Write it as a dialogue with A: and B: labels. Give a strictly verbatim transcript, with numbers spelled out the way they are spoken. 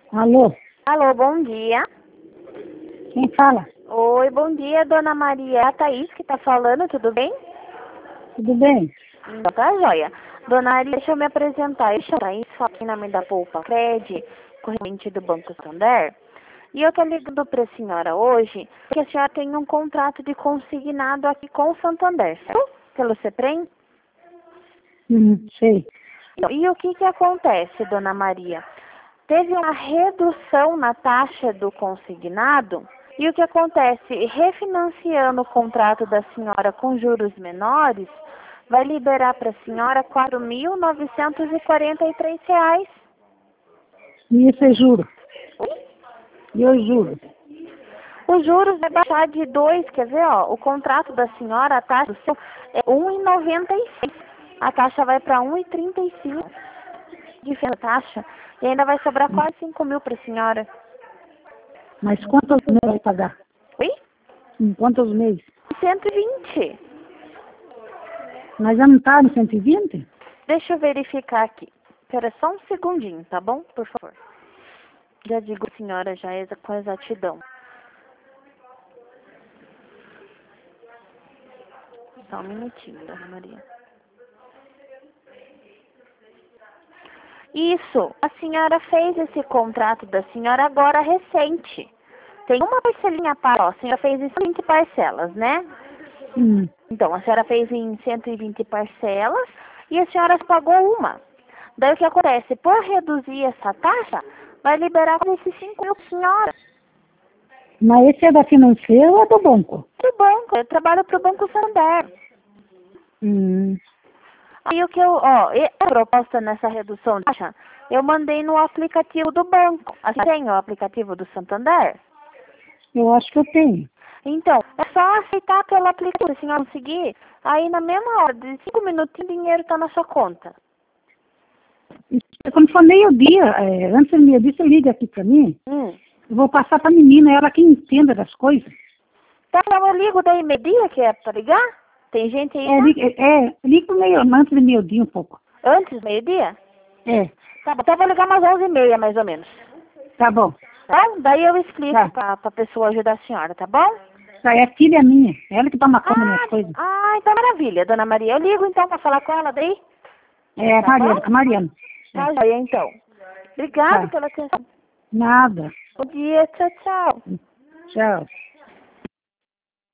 A: Alô,
B: Alô, bom dia.
A: quem fala?
B: Oi, bom dia, dona Maria. É a Thaís que tá falando, tudo bem?
A: Tudo bem?
B: Então tá joia. Dona Maria, deixa eu me apresentar. Eu sou a Thaís, sou aqui na da Poupa Cred, corrente do Banco Santander. E eu tô ligando pra senhora hoje, porque a senhora tem um contrato de consignado aqui com o Santander, certo? Pelo CEPREM?
A: Hum, sei.
B: E o que que acontece, dona Maria? Teve uma redução na taxa do consignado e o que acontece? Refinanciando o contrato da senhora com juros menores, vai liberar para a senhora quatro mil novecentos e quarenta e três reais.
A: E isso é juro. E eu juro.
B: Os juros vai baixar de dois, quer ver, ó, o contrato da senhora, a taxa do seu é um vírgula noventa e seis. A taxa vai para um vírgula trinta e cinco. Diferença da taxa. E ainda vai sobrar quase cinco mil para a senhora.
A: Mas quantos meses vai pagar?
B: Oi?
A: Em quantos meses?
B: cento e vinte.
A: Mas já não está em cento e vinte?
B: Deixa eu verificar aqui. Espera só um segundinho, tá bom? Por favor. Já digo, senhora, já é com exatidão. Só um minutinho, dona Maria. Isso, a senhora fez esse contrato da senhora agora recente. Tem uma parcelinha para, ó, a senhora fez em cento e vinte parcelas, né?
A: Hum.
B: Então, a senhora fez em cento e vinte parcelas e a senhora pagou uma. Daí o que acontece? Por reduzir essa taxa, vai liberar esses cinco mil para a senhora.
A: Mas esse é da financeira ou é do banco?
B: Do banco, eu trabalho para o Banco Santander.
A: Hum.
B: Aí o que eu, ó, e a proposta nessa redução de taxa, eu mandei no aplicativo do banco. Assim, tem o aplicativo do Santander?
A: Eu acho que eu tenho.
B: Então, é só aceitar pelo aplicativo, se a senhora conseguir, aí na mesma hora, de cinco minutinhos, o dinheiro está na sua conta.
A: Quando for meio-dia, é, antes do meio-dia, você liga aqui para mim.
B: Hum.
A: Eu vou passar para a menina, ela que entenda das coisas.
B: Tá, então eu ligo daí meio-dia, que é para ligar? Tem gente aí,
A: É,
B: né?
A: liga, é, liga meio, antes do meio-dia um pouco.
B: Antes do meio-dia?
A: É,
B: Tá bom, então eu vou ligar umas onze e meia, mais ou menos.
A: tá bom.
B: Tá? Daí eu explico
A: Tá.
B: pra, pra pessoa ajudar a senhora, tá bom?
A: Tá, é filha minha. Ela que toma conta das minhas
B: Ah,
A: coisas.
B: ah, então maravilha, dona Maria. Eu ligo então pra falar com ela daí.
A: É a
B: Tá
A: Mariana.
B: bom?
A: A Mariana.
B: Tá, joia, então. Obrigada
A: Tá.
B: pela atenção.
A: Nada.
B: Bom dia, tchau, tchau.
A: Tchau.